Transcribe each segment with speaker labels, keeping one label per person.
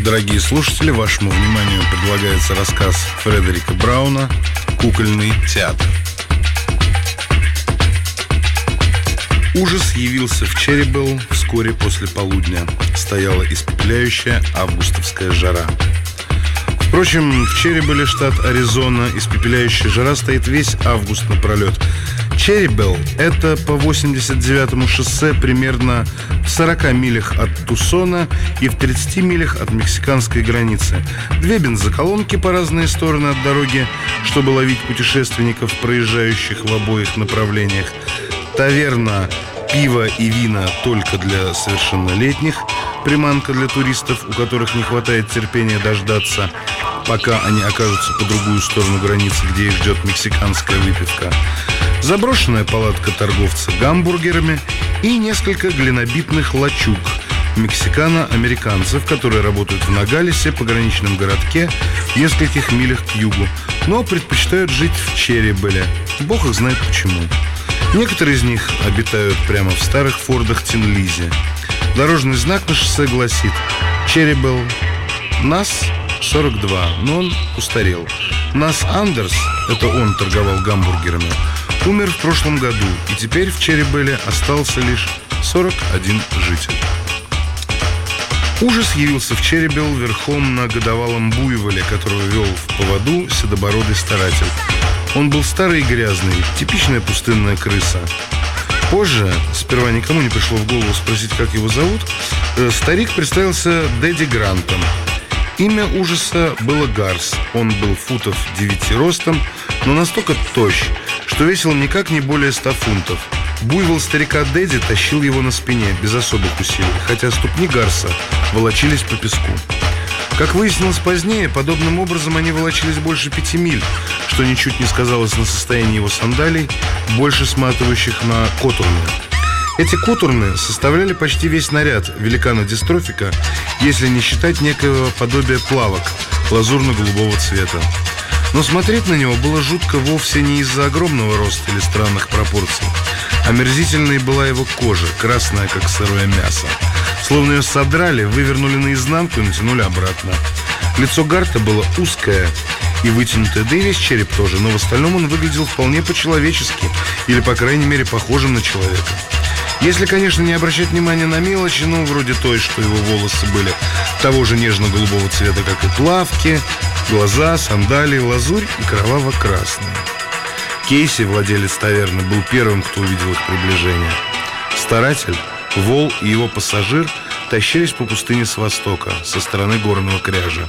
Speaker 1: Дорогие слушатели, вашему вниманию предлагается рассказ Фредерика Брауна «Кукольный театр». Ужас явился в Черрибелл вскоре после полудня. Стояла испепеляющая августовская жара. Впрочем, в Черрибелле, штат Аризона, испепеляющая жара стоит весь август напролет. Черрибелл – это по 89-му шоссе примерно в 40 милях от Тусона и в 30 милях от мексиканской границы. Две бензоколонки по разные стороны от дороги, чтобы ловить путешественников, проезжающих в обоих направлениях. Таверна, пиво и вина только для совершеннолетних. Приманка для туристов, у которых не хватает терпения дождаться, пока они окажутся по другую сторону границы, где их ждет мексиканская выпивка. Заброшенная палатка торговца гамбургерами и несколько глинобитных лачуг мексикано-американцев, которые работают в Ногалесе, пограничном городке в нескольких милях к югу, но предпочитают жить в Черрибелле. Бог их знает почему. Некоторые из них обитают прямо в старых фордах Тин-Лизи. Дорожный знак на шоссе гласит: Черрибелл, Нас 42, но он устарел. Нас Андерс, это он торговал гамбургерами, умер в прошлом году, и теперь в Черрибелле остался лишь 41 житель. Ужас явился в Черрибелл верхом на годовалом буйволе, которого вел в поводу седобородый старатель. Он был старый и грязный, типичная пустынная крыса. Позже, сперва никому не пришло в голову спросить, как его зовут, старик представился Дэдди Грантом. Имя ужаса было Гарс. Он был футов 9 ростом, но настолько тощ, что весил никак не более 100 фунтов. Буйвол старика Дэдди тащил его на спине без особых усилий, хотя ступни Гарса волочились по песку. Как выяснилось позднее, подобным образом они волочились больше 5 миль, что ничуть не сказалось на состоянии его сандалий, больше сматывающих на котурны. Эти котурны составляли почти весь наряд великана-дистрофика, если не считать некоего подобия плавок лазурно-голубого цвета. Но смотреть на него было жутко вовсе не из-за огромного роста или странных пропорций. Омерзительной была его кожа, красная, как сырое мясо. Словно ее содрали, вывернули наизнанку и натянули обратно. Лицо Гарта было узкое и вытянутое, да и весь череп тоже, но в остальном он выглядел вполне по-человечески, или, по крайней мере, похожим на человека. Если, конечно, не обращать внимания на мелочи, ну, вроде той, что его волосы были того же нежно-голубого цвета, как и плавки, глаза, сандалии, лазурь и кроваво-красные. Кейси, владелец таверны, был первым, кто увидел их приближение. Старатель, вол и его пассажир тащились по пустыне с востока, со стороны горного кряжа.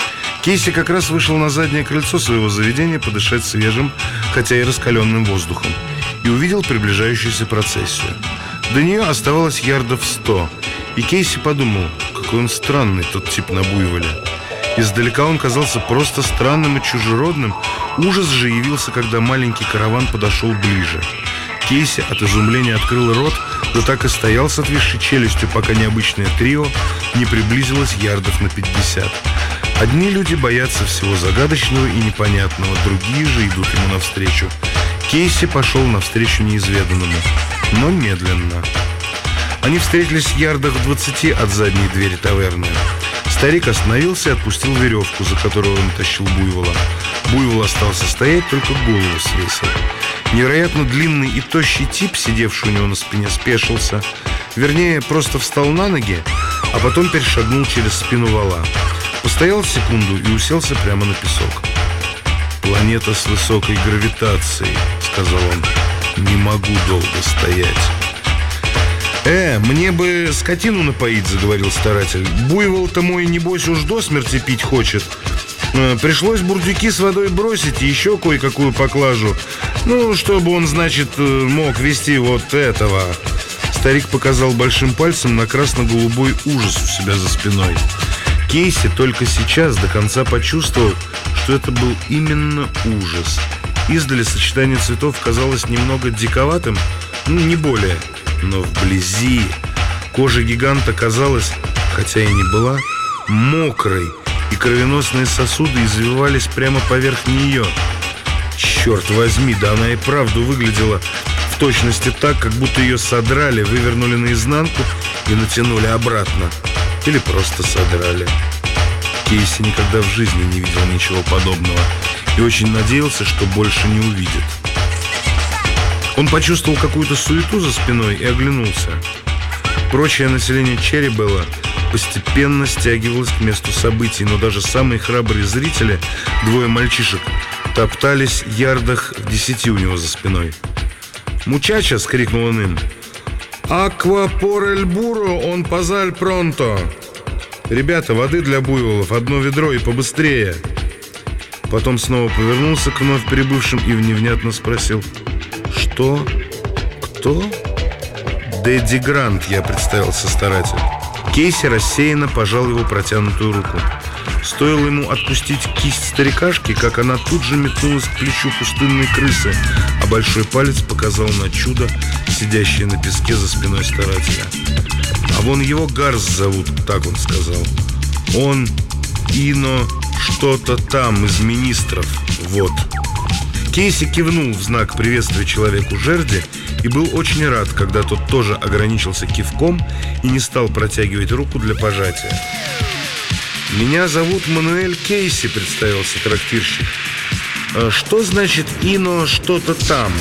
Speaker 1: Кейси как раз вышел на заднее крыльцо своего заведения подышать свежим, хотя и раскаленным воздухом, и увидел приближающуюся процессию. До нее оставалось ярдов 100, и Кейси подумал, какой он странный, тот тип на буйволе. Издалека он казался просто странным и чужеродным. Ужас же явился, когда маленький караван подошел ближе. Кейси от изумления открыл рот, да так и стоял с отвисшей челюстью, пока необычное трио не приблизилось ярдов на 50. Одни люди боятся всего загадочного и непонятного, другие же идут ему навстречу. Кейси пошел навстречу неизведанному, но медленно. Они встретились в ярдах в 20 от задней двери таверны. Старик остановился и отпустил веревку, за которую он тащил буйвола. Буйвол остался стоять, только голову свесил. Невероятно длинный и тощий тип, сидевший у него на спине, спешился. Вернее, просто встал на ноги, а потом перешагнул через спину вола. Постоял секунду и уселся прямо на песок. «Планета с высокой гравитацией», — сказал он. «Не могу долго стоять». «Мне бы скотину напоить», — заговорил старатель. «Буйвол-то мой, небось, уж до смерти пить хочет. Пришлось бурдюки с водой бросить и еще кое-какую поклажу. Ну, чтобы он, значит, мог вести вот этого». Старик показал большим пальцем на красно-голубой ужас у себя за спиной. Кейси только сейчас до конца почувствовал, что это был именно ужас. Издали сочетание цветов казалось немного диковатым, не более. Но вблизи кожа гиганта казалась, хотя и не была, мокрой, и кровеносные сосуды извивались прямо поверх нее. Черт возьми, да она и правду выглядела в точности так, как будто ее содрали, вывернули наизнанку и натянули обратно. Или просто содрали. Кейси никогда в жизни не видел ничего подобного и очень надеялся, что больше не увидит. Он почувствовал какую-то суету за спиной и оглянулся. Прочее население Черрибелла постепенно стягивалось к месту событий, но даже самые храбрые зрители, двое мальчишек, топтались в ярдах в 10 у него за спиной. «Мучача!» — скрикнул он им. «Аква пор эль буро, он пазаль пронто!» «Ребята, воды для буйволов, одно ведро и побыстрее!» Потом снова повернулся к вновь прибывшим и невнятно спросил: «Что? Кто?» «Дэдди Грант», — я представился старатель. Кейси рассеянно пожал его протянутую руку. Стоило ему отпустить кисть старикашки, как она тут же метнулась к плечу пустынной крысы, а большой палец показал на чудо, сидящее на песке за спиной старателя. «А вон его Гарс зовут», — так он сказал. «Он Ино что-то там из министров, вот». Кейси кивнул в знак приветствия человеку жерди и был очень рад, когда тот тоже ограничился кивком и не стал протягивать руку для пожатия. «Меня зовут Мануэль Кейси», — представился трактирщик. «Что значит «ино что-то там»?»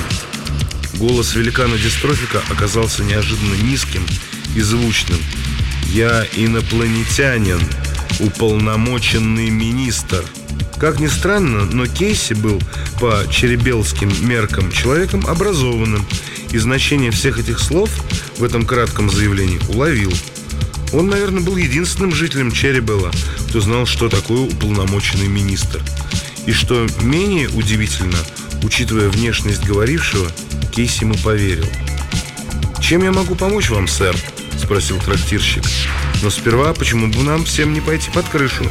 Speaker 1: Голос великана-дистрофика оказался неожиданно низким и звучным. «Я инопланетянин, уполномоченный министр». Как ни странно, но Кейси был по черрибеллским меркам человеком образованным и значение всех этих слов в этом кратком заявлении уловил. Он, наверное, был единственным жителем Черрибелла, кто знал, что такое уполномоченный министр. И что менее удивительно, учитывая внешность говорившего, Кейси ему поверил. «Чем я могу помочь вам, сэр?» — спросил трактирщик. «Но сперва, почему бы нам всем не пойти под крышу?»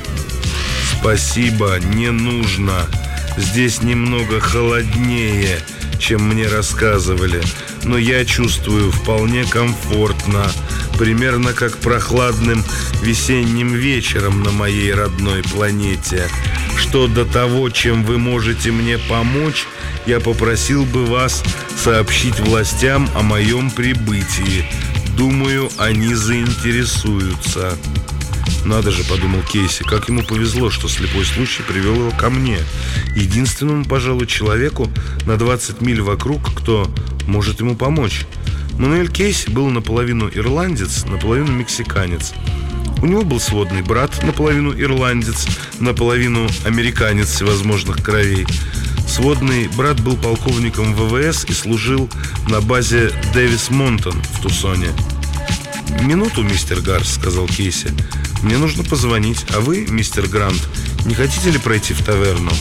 Speaker 1: «Спасибо, не нужно. Здесь немного холоднее, чем мне рассказывали, но я чувствую вполне комфортно, примерно как прохладным весенним вечером на моей родной планете. Что до того, чем вы можете мне помочь, я попросил бы вас сообщить властям о моем прибытии. Думаю, они заинтересуются». «Надо же», — подумал Кейси, — как ему повезло, что слепой случай привел его ко мне, единственному, пожалуй, человеку на 20 миль вокруг, кто может ему помочь. Мануэль Кейси был наполовину ирландец, наполовину мексиканец. У него был сводный брат, наполовину ирландец, наполовину американец всевозможных кровей. Сводный брат был полковником ВВС и служил на базе Дэвис Монтон в Тусоне. «Минуту, мистер Гарс», — сказал Кейси. «Мне нужно позвонить. А вы, мистер Грант, не хотите ли пройти в таверну?»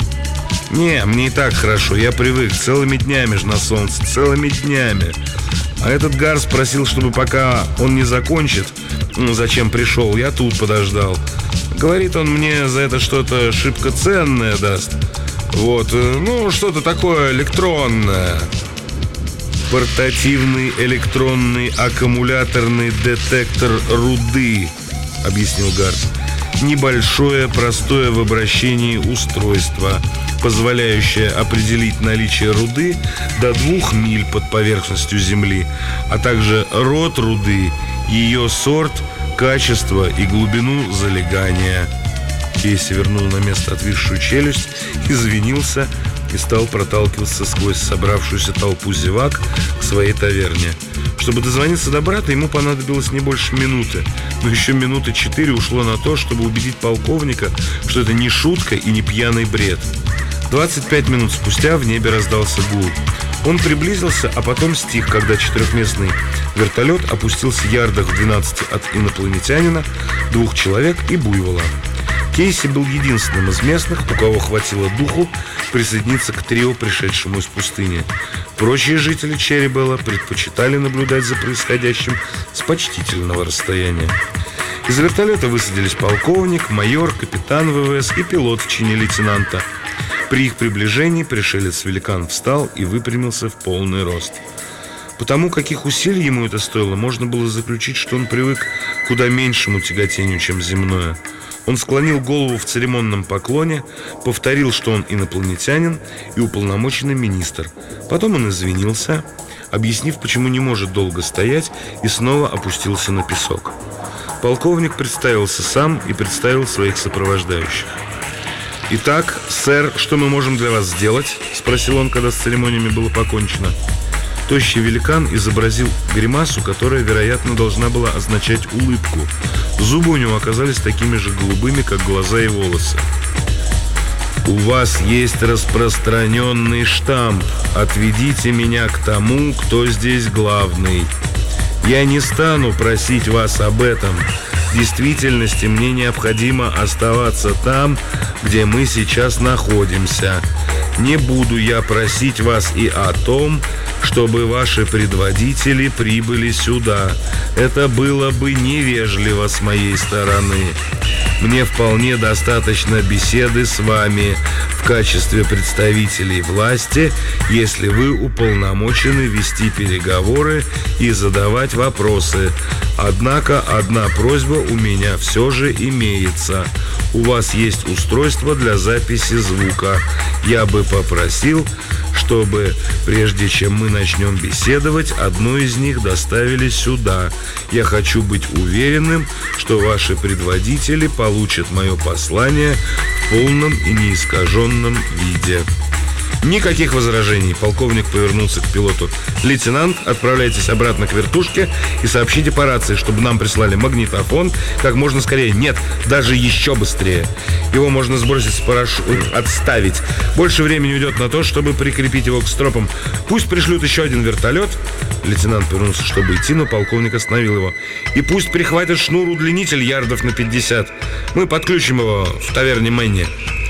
Speaker 1: «Не, мне и так хорошо. Я привык. Целыми днями ж на солнце. Целыми днями. А этот Гарс просил, чтобы пока он не закончит, зачем пришел, я тут подождал. Говорит, он мне за это что-то шибко ценное даст. Вот, что-то такое электронное». «Портативный электронный аккумуляторный детектор руды», — объяснил Гарс. «Небольшое, простое в обращении устройство, позволяющее определить наличие руды до 2 миль под поверхностью Земли, а также род руды, ее сорт, качество и глубину залегания». Кейси вернул на место отвисшую челюсть, извинился и стал проталкиваться сквозь собравшуюся толпу зевак к своей таверне. Чтобы дозвониться до брата, ему понадобилось не больше минуты, но еще минуты 4 ушло на то, чтобы убедить полковника, что это не шутка и не пьяный бред. 25 минут спустя в небе раздался гул. Он приблизился, а потом стих, когда 4-местный вертолет опустился в ярдах в 12 от инопланетянина, 2 человек и буйвола. Кейси был единственным из местных, у кого хватило духу присоединиться к трио, пришедшему из пустыни. Прочие жители Черрибелла предпочитали наблюдать за происходящим с почтительного расстояния. Из вертолета высадились полковник, майор, капитан ВВС и пилот в чине лейтенанта. При их приближении пришелец-великан встал и выпрямился в полный рост. Потому каких усилий ему это стоило, можно было заключить, что он привык к куда меньшему тяготению, чем земное. Он склонил голову в церемонном поклоне, повторил, что он инопланетянин и уполномоченный министр. Потом он извинился, объяснив, почему не может долго стоять, и снова опустился на песок. Полковник представился сам и представил своих сопровождающих. «Итак, сэр, что мы можем для вас сделать?» — спросил он, когда с церемониями было покончено. Тощий великан изобразил гримасу, которая, вероятно, должна была означать улыбку. Зубы у него оказались такими же голубыми, как глаза и волосы. «У вас есть распространенный штамп. Отведите меня к тому, кто здесь главный. Я не стану просить вас об этом. В действительности мне необходимо оставаться там, где мы сейчас находимся. Не буду я просить вас и о том, чтобы ваши предводители прибыли сюда. Это было бы невежливо с моей стороны. Мне вполне достаточно беседы с вами в качестве представителей власти, если вы уполномочены вести переговоры и задавать вопросы. Однако одна просьба у меня все же имеется. У вас есть устройство для записи звука. Я бы попросил, чтобы, прежде чем мы начнем беседовать, одно из них доставили сюда. Я хочу быть уверенным, что ваши предводители получат мое послание в полном и неискаженном виде». Никаких возражений. Полковник повернулся к пилоту. «Лейтенант, отправляйтесь обратно к вертушке и сообщите по рации, чтобы нам прислали магнитофон как можно скорее. Нет, даже еще быстрее. Его можно сбросить с отставить. Больше времени уйдет на то, чтобы прикрепить его к стропам. Пусть пришлют еще один вертолет». Лейтенант повернулся, чтобы идти, но полковник остановил его. «И пусть прихватят шнур-удлинитель ярдов на 50. Мы подключим его в таверне Мэнни».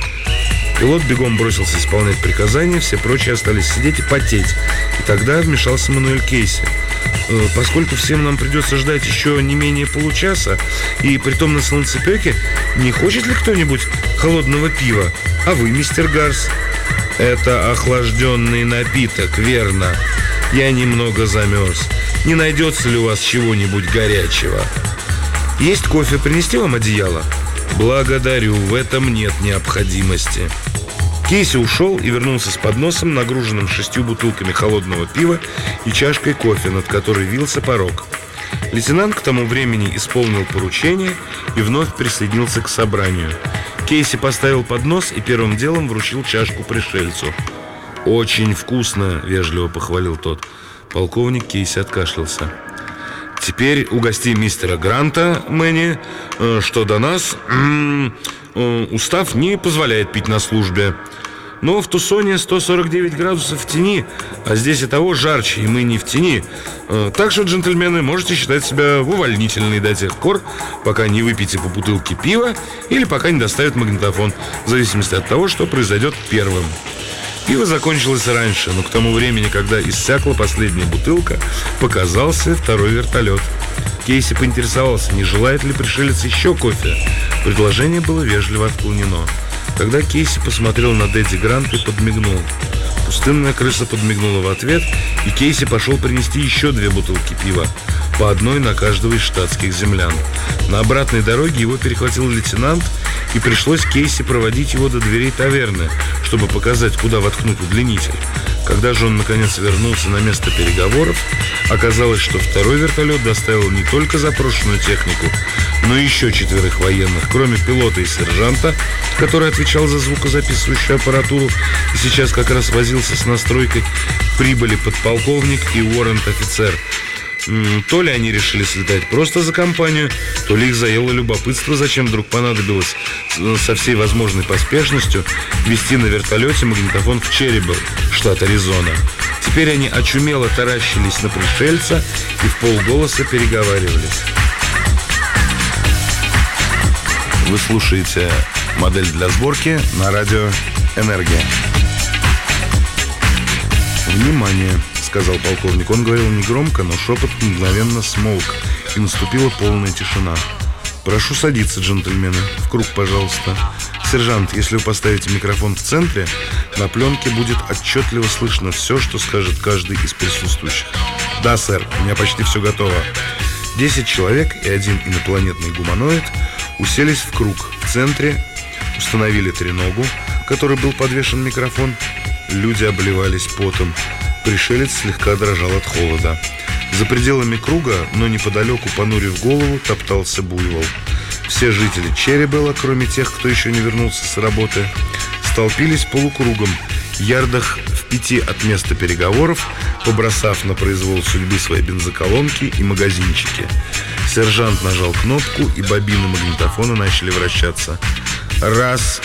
Speaker 1: Пилот бегом бросился исполнять приказания, все прочие остались сидеть и потеть. И тогда вмешался Мануэль Кейси. «Поскольку всем нам придется ждать еще не менее получаса, и притом на солнцепеке, не хочет ли кто-нибудь холодного пива? А вы, мистер Гарс?» «Это охлажденный напиток, верно. Я немного замерз. Не найдется ли у вас чего-нибудь горячего?» «Есть кофе, принести вам одеяло?» «Благодарю, в этом нет необходимости». Кейси ушел и вернулся с подносом, нагруженным 6 бутылками холодного пива и чашкой кофе, над которой вился порог. Лейтенант к тому времени исполнил поручение и вновь присоединился к собранию. Кейси поставил поднос и первым делом вручил чашку пришельцу. «Очень вкусно», — вежливо похвалил тот. Полковник Кейси откашлялся. «Теперь угости мистера Гранта, Мэнни. Что до нас, устав не позволяет пить на службе. Но в Тусоне 149 градусов в тени, а здесь и того жарче, и мы не в тени. Так что, джентльмены, можете считать себя в увольнительной до тех пор, пока не выпьете по бутылке пива или пока не доставят магнитофон, в зависимости от того, что произойдет первым». Пиво закончилось раньше, но к тому времени, когда иссякла последняя бутылка, показался второй вертолет. Кейси поинтересовался, не желает ли пришелец еще кофе. Предложение было вежливо отклонено. Тогда Кейси посмотрел на Дэдди Гранта и подмигнул. Пустынная крыса подмигнула в ответ, и Кейси пошел принести еще 2 бутылки пива, по одной на каждого из штатских землян. На обратной дороге его перехватил лейтенант, и пришлось Кейси проводить его до дверей таверны, чтобы показать, куда воткнуть удлинитель. Когда же он наконец вернулся на место переговоров, оказалось, что второй вертолет доставил не только запрошенную технику, но и еще 4 военных, кроме пилота и сержанта, который отвечал за звукозаписывающую аппаратуру и сейчас как раз возился с настройкой. Прибыли подполковник и уоррент-офицер. То ли они решили слетать просто за компанию, то ли их заело любопытство, зачем вдруг понадобилось со всей возможной поспешностью везти на вертолете магнитофон в Черрибелл, штат Аризона. Теперь они очумело таращились на пришельца и вполголоса переговаривались. Вы слушаете «Модель для сборки» на радио «Энергия». «Внимание!» — сказал полковник. Он говорил негромко, но шепот мгновенно смолк, и наступила полная тишина. «Прошу садиться, джентльмены. В круг, пожалуйста. Сержант, если вы поставите микрофон в центре, на пленке будет отчетливо слышно все, что скажет каждый из присутствующих». «Да, сэр, у меня почти все готово». 10 человек и 1 инопланетный гуманоид уселись в круг в центре, установили треногу, к которой был подвешен микрофон. Люди обливались потом. Пришелец слегка дрожал от холода. За пределами круга, но неподалеку, понурив голову, топтался буйвол. Все жители Черрибелла, кроме тех, кто еще не вернулся с работы, столпились полукругом, ярдах в 5 от места переговоров, побросав на произвол судьбы свои бензоколонки и магазинчики. Сержант нажал кнопку, и бобины магнитофона начали вращаться. «Раз,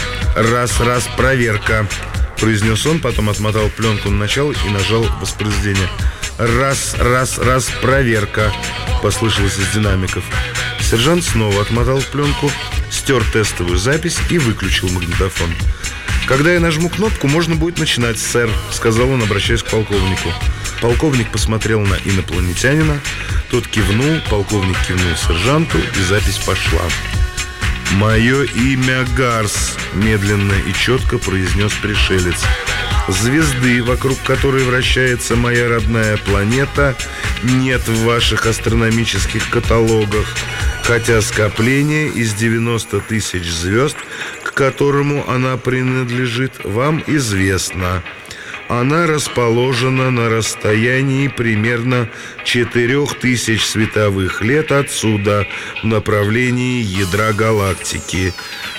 Speaker 1: проверка», — произнес он, потом отмотал пленку на начало и нажал воспроизведение. «Раз, проверка», — послышалось из динамиков. Сержант снова отмотал пленку, стер тестовую запись и выключил магнитофон. «Когда я нажму кнопку, можно будет начинать, сэр», — сказал он, обращаясь к полковнику. Полковник посмотрел на инопланетянина, тот кивнул, полковник кивнул сержанту, и запись пошла. «Мое имя Гарс», — медленно и четко произнес пришелец. «Звезды, вокруг которой вращается моя родная планета, нет в ваших астрономических каталогах, хотя скопление из 90 тысяч звезд, к которому она принадлежит, вам известно. Она расположена на расстоянии примерно 4000 световых лет отсюда, в направлении ядра галактики.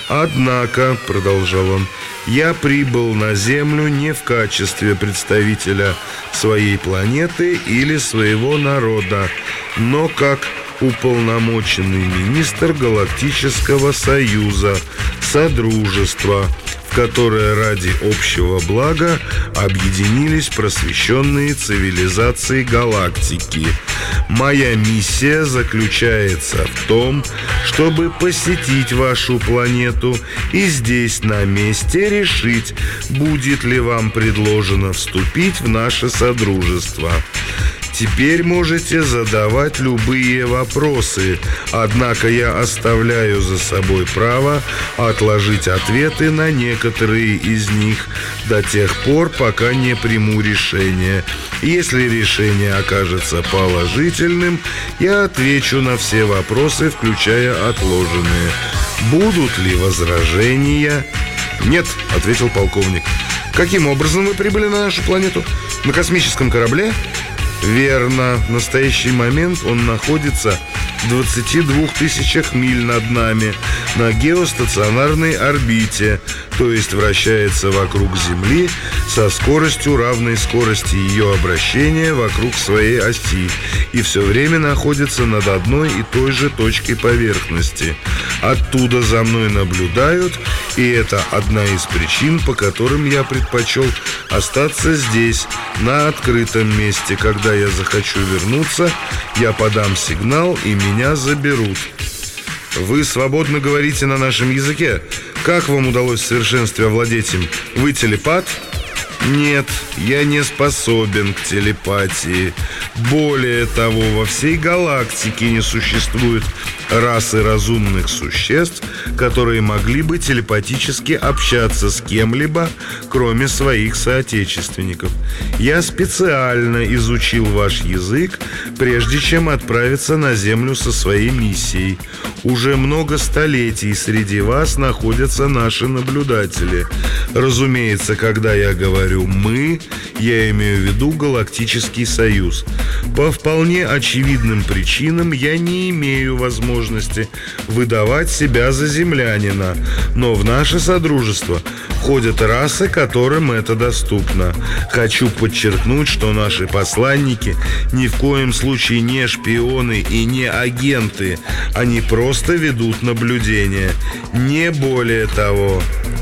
Speaker 1: Однако, — продолжал он, — я прибыл на Землю не в качестве представителя своей планеты или своего народа, но как уполномоченный министр Галактического Союза, Содружества, в которое ради общего блага объединились просвещенные цивилизации галактики. Моя миссия заключается в том, чтобы посетить вашу планету и здесь на месте решить, будет ли вам предложено вступить в наше Содружество. Теперь можете задавать любые вопросы, однако я оставляю за собой право отложить ответы на некоторые из них до тех пор, пока не приму решение. Если решение окажется положительным, я отвечу на все вопросы, включая отложенные. Будут ли возражения? «Нет», — ответил полковник. «Каким образом вы прибыли на нашу планету? На космическом корабле?» «Верно. В настоящий момент он находится в 22 тысячах миль над нами на геостационарной орбите, то есть вращается вокруг Земли со скоростью, равной скорости ее обращения вокруг своей оси, и все время находится над одной и той же точкой поверхности. Оттуда за мной наблюдают, и это одна из причин, по которым я предпочел остаться здесь, на открытом месте. Когда я захочу вернуться, я подам сигнал, и меня заберут». «Вы свободно говорите на нашем языке. Как вам удалось в совершенстве овладеть им? Вы телепат?» «Нет, я не способен к телепатии. Более того, во всей галактике не существует расы разумных существ, которые могли бы телепатически общаться с кем-либо, кроме своих соотечественников. Я специально изучил ваш язык, прежде чем отправиться на Землю со своей миссией. Уже много столетий среди вас находятся наши наблюдатели. Разумеется, когда я говорю «мы», я имею в виду Галактический Союз. По вполне очевидным причинам я не имею возможности выдавать себя за землянина, но в наше Содружество входят расы, которым это доступно. Хочу подчеркнуть, что наши посланники ни в коем случае не шпионы и не агенты. Они просто ведут наблюдение. Не более того.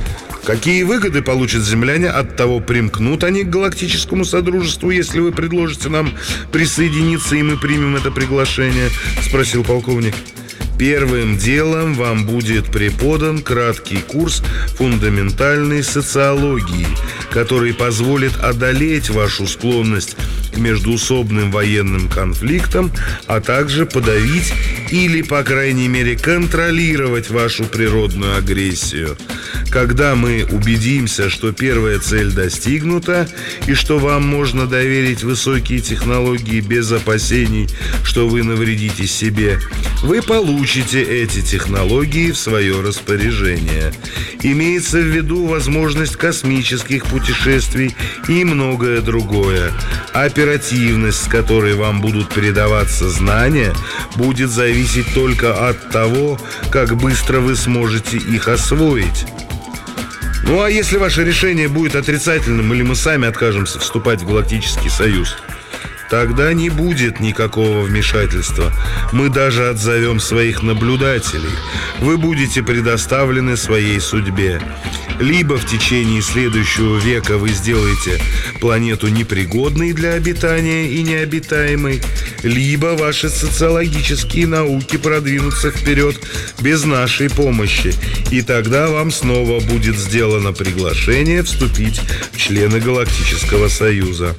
Speaker 1: Какие выгоды получат земляне от того, примкнут они к Галактическому Содружеству, если вы предложите нам присоединиться, и мы примем это приглашение?» — спросил полковник. «Первым делом вам будет преподан краткий курс фундаментальной социологии, который позволит одолеть вашу склонность к междуусобным военным конфликтам, а также подавить или, по крайней мере, контролировать вашу природную агрессию. Когда мы убедимся, что первая цель достигнута и что вам можно доверить высокие технологии без опасений, что вы навредите себе, вы получите эти технологии в свое распоряжение. Имеется в виду возможность космических путешествий и многое другое. Оперативность, с которой вам будут передаваться знания, будет зависеть только от того, как быстро вы сможете их освоить. Ну а если ваше решение будет отрицательным или мы сами откажемся вступать в Галактический Союз, тогда не будет никакого вмешательства. Мы даже отзовем своих наблюдателей. Вы будете предоставлены своей судьбе. Либо в течение следующего века вы сделаете планету непригодной для обитания и необитаемой, либо ваши социологические науки продвинутся вперед без нашей помощи, и тогда вам снова будет сделано приглашение вступить в члены Галактического Союза.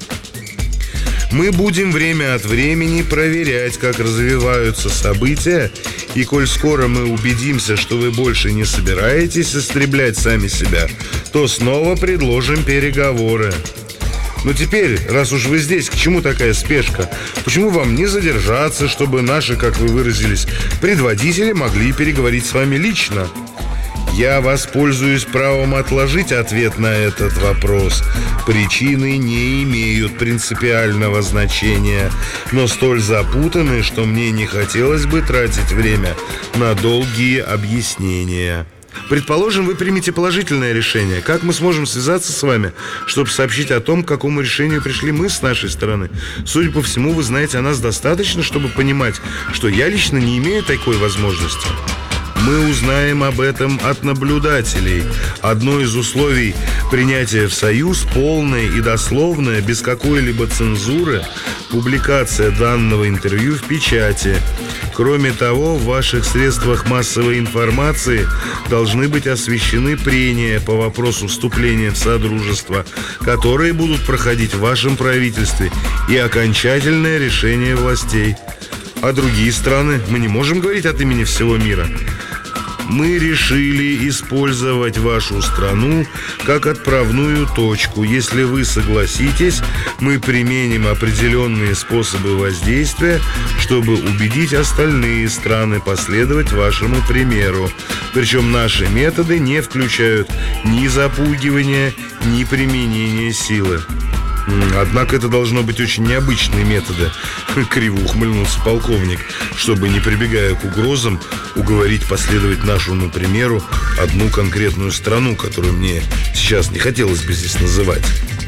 Speaker 1: Мы будем время от времени проверять, как развиваются события, и коль скоро мы убедимся, что вы больше не собираетесь истреблять сами себя, то снова предложим переговоры. Но теперь, раз уж вы здесь, к чему такая спешка? Почему вам не задержаться, чтобы наши, как вы выразились, предводители могли переговорить с вами лично? Я воспользуюсь правом отложить ответ на этот вопрос. Причины не имеют принципиального значения, но столь запутаны, что мне не хотелось бы тратить время на долгие объяснения. Предположим, вы примете положительное решение. Как мы сможем связаться с вами, чтобы сообщить о том, к какому решению пришли мы с нашей стороны? Судя по всему, вы знаете о нас достаточно, чтобы понимать, что я лично не имею такой возможности. Мы узнаем об этом от наблюдателей. Одно из условий принятия в Союз – полная и дословная, без какой-либо цензуры, публикация данного интервью в печати. Кроме того, в ваших средствах массовой информации должны быть освещены прения по вопросу вступления в Содружество, которые будут проходить в вашем правительстве, и окончательное решение властей. А другие страны? Мы не можем говорить от имени всего мира. Мы решили использовать вашу страну как отправную точку. Если вы согласитесь, мы применим определенные способы воздействия, чтобы убедить остальные страны последовать вашему примеру. Причем наши методы не включают ни запугивания, ни применения силы. Однако это должно быть очень необычные методы, криво ухмыльнулся полковник, чтобы, не прибегая к угрозам, уговорить последовать нашему примеру одну конкретную страну, которую мне сейчас не хотелось бы здесь называть.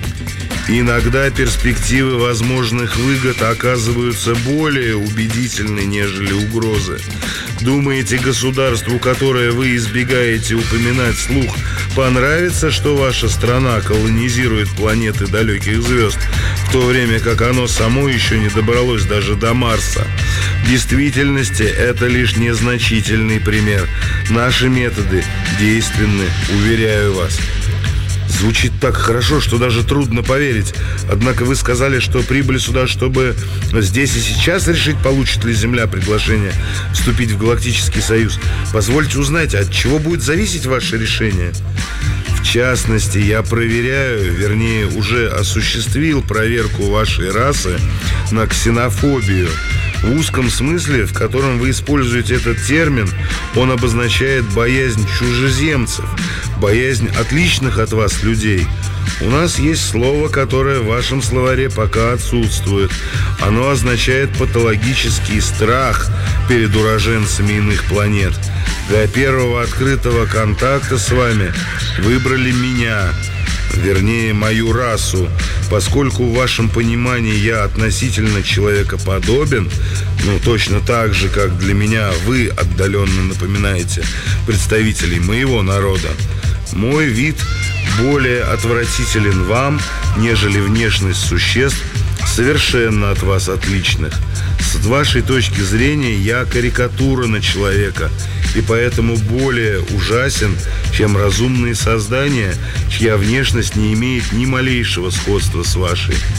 Speaker 1: Иногда перспективы возможных выгод оказываются более убедительны, нежели угрозы. Думаете, государству, которое вы избегаете упоминать вслух, понравится, что ваша страна колонизирует планеты далеких звезд, в то время как оно само еще не добралось даже до Марса? В действительности это лишь незначительный пример. Наши методы действенны, уверяю вас. Звучит так хорошо, что даже трудно поверить. Однако вы сказали, что прибыли сюда, чтобы здесь и сейчас решить, получит ли Земля приглашение вступить в Галактический Союз. Позвольте узнать, от чего будет зависеть ваше решение? В частности, я проверяю, вернее, уже осуществил проверку вашей расы на ксенофобию. В узком смысле, в котором вы используете этот термин, он обозначает боязнь чужеземцев, боязнь отличных от вас людей. У нас есть слово, которое в вашем словаре пока отсутствует. Оно означает патологический страх перед уроженцами иных планет. Для первого открытого контакта с вами выбрали меня, вернее, мою расу. Поскольку в вашем понимании я относительно человекоподобен, точно так же, как для меня вы отдаленно напоминаете представителей моего народа, мой вид более отвратителен вам, нежели внешность существ, совершенно от вас отличных. С вашей точки зрения я карикатура на человека, и поэтому более ужасен, чем разумные создания, чья внешность не имеет ни малейшего сходства с вашей.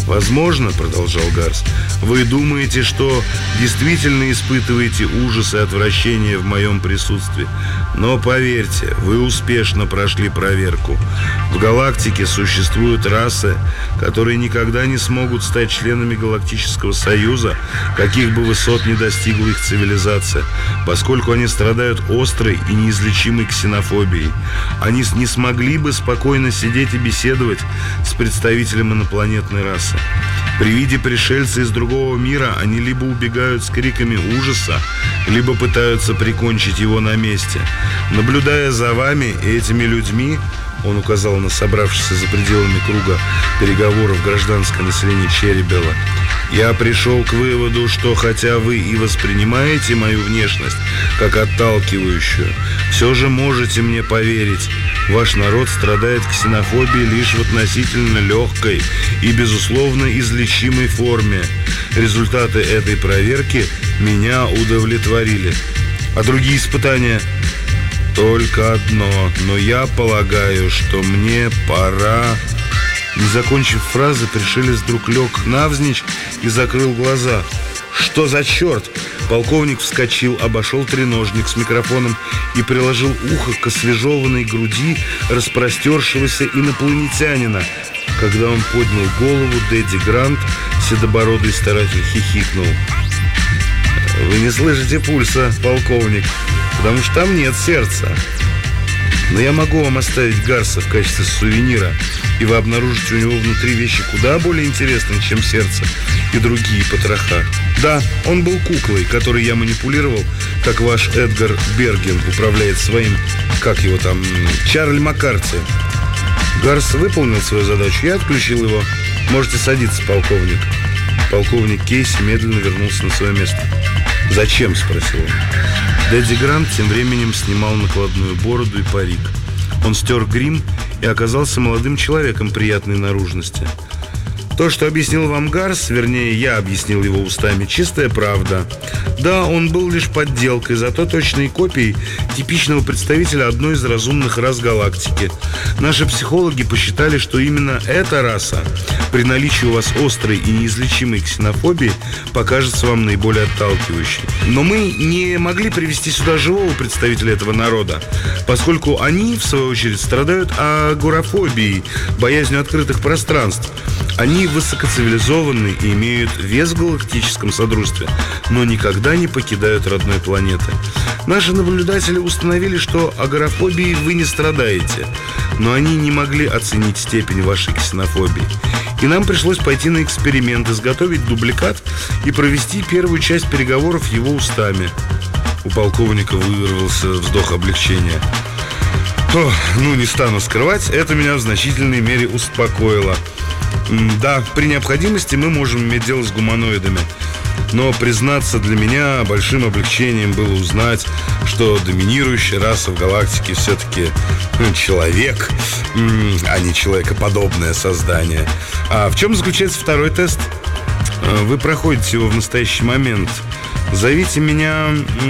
Speaker 1: «Возможно, — продолжал Гарс, — вы думаете, что действительно испытываете ужас и отвращение в моем присутствии. Но поверьте, вы успешно прошли проверку. В галактике существуют расы, которые никогда не смогут стать членами Галактического Союза, каких бы высот ни достигла их цивилизация, поскольку они страдают острой и неизлечимой ксенофобией. Они не смогли бы спокойно сидеть и беседовать с представителем инопланетной расы. При виде пришельца из другого мира они либо убегают с криками ужаса, либо пытаются прикончить его на месте. Наблюдая за вами и этими людьми, он указал на собравшихся за пределами круга переговоров гражданское население Черрибелла, я пришел к выводу, что хотя вы и воспринимаете мою внешность как отталкивающую, все же можете мне поверить. Ваш народ страдает ксенофобией лишь в относительно легкой и, безусловно, излечимой форме. Результаты этой проверки меня удовлетворили. А другие испытания? Только одно. Но я полагаю, что мне пора... Не закончив фразы, пришелец вдруг лег навзничь и закрыл глаза. «Что за черт?» Полковник вскочил, обошел треножник с микрофоном и приложил ухо к освежеванной груди распростершегося инопланетянина. Когда он поднял голову, Дэдди Грант, седобородый старатель, хихикнул. «Вы не слышите пульса, полковник, потому что там нет сердца. Но я могу вам оставить Гарса в качестве сувенира, и вы обнаружите у него внутри вещи куда более интересные, чем сердце и другие потроха. Да, он был куклой, которой я манипулировал, как ваш Эдгар Берген управляет своим, как его там, Чарль Маккарти. Гарс выполнил свою задачу, я отключил его. Можете садиться, полковник». Полковник Кейси медленно вернулся на свое место. «Зачем?» — спросил он. Дэдди Грант тем временем снимал накладную бороду и парик. Он стер грим и оказался молодым человеком приятной наружности. То, что объяснил вам Гарс, вернее, я объяснил его устами, чистая правда. Да, он был лишь подделкой, зато точной копией типичного представителя одной из разумных рас галактики. Наши психологи посчитали, что именно эта раса, при наличии у вас острой и неизлечимой ксенофобии, покажется вам наиболее отталкивающей. Но мы не могли привести сюда живого представителя этого народа, поскольку они, в свою очередь, страдают агорафобией, боязнью открытых пространств. Они высокоцивилизованы и имеют вес в галактическом содружестве, но никогда не покидают родной планеты. Наши наблюдатели установили, что агорафобией вы не страдаете, но они не могли оценить степень вашей ксенофобии. И нам пришлось пойти на эксперимент, изготовить дубликат и провести первую часть переговоров его устами. У полковника вырвался вздох облегчения. Не стану скрывать, это меня в значительной мере успокоило. Да, при необходимости мы можем иметь дело с гуманоидами. Но, признаться, для меня большим облегчением было узнать, что доминирующая раса в галактике все-таки человек, а не человекоподобное создание. А в чем заключается второй тест? Вы проходите его в настоящий момент. Зовите меня...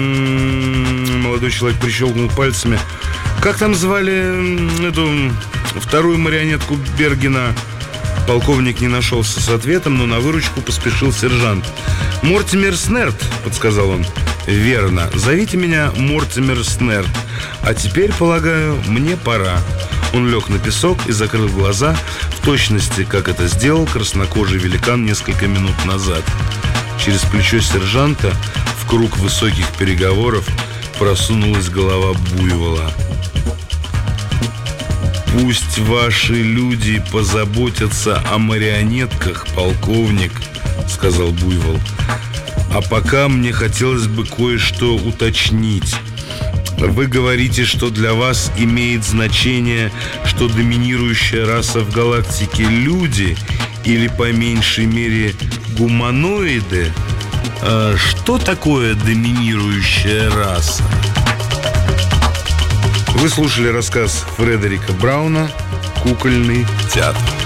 Speaker 1: Молодой человек прищелкнул пальцами. Как там звали эту вторую марионетку Бергена? Полковник не нашелся с ответом, но на выручку поспешил сержант. «Мортимер Снерт», — подсказал он. «Верно. Зовите меня Мортимер Снерт. А теперь, полагаю, мне пора». Он лег на песок и закрыл глаза, в точности, как это сделал краснокожий великан несколько минут назад. Через плечо сержанта в круг высоких переговоров просунулась голова буйвола. «Пусть ваши люди позаботятся о марионетках, полковник», — сказал буйвол. «А пока мне хотелось бы кое-что уточнить. Вы говорите, что для вас имеет значение, что доминирующая раса в галактике — люди, или, по меньшей мере, гуманоиды? Что такое доминирующая раса?» Вы слушали рассказ Фредерика Брауна «Кукольный театр».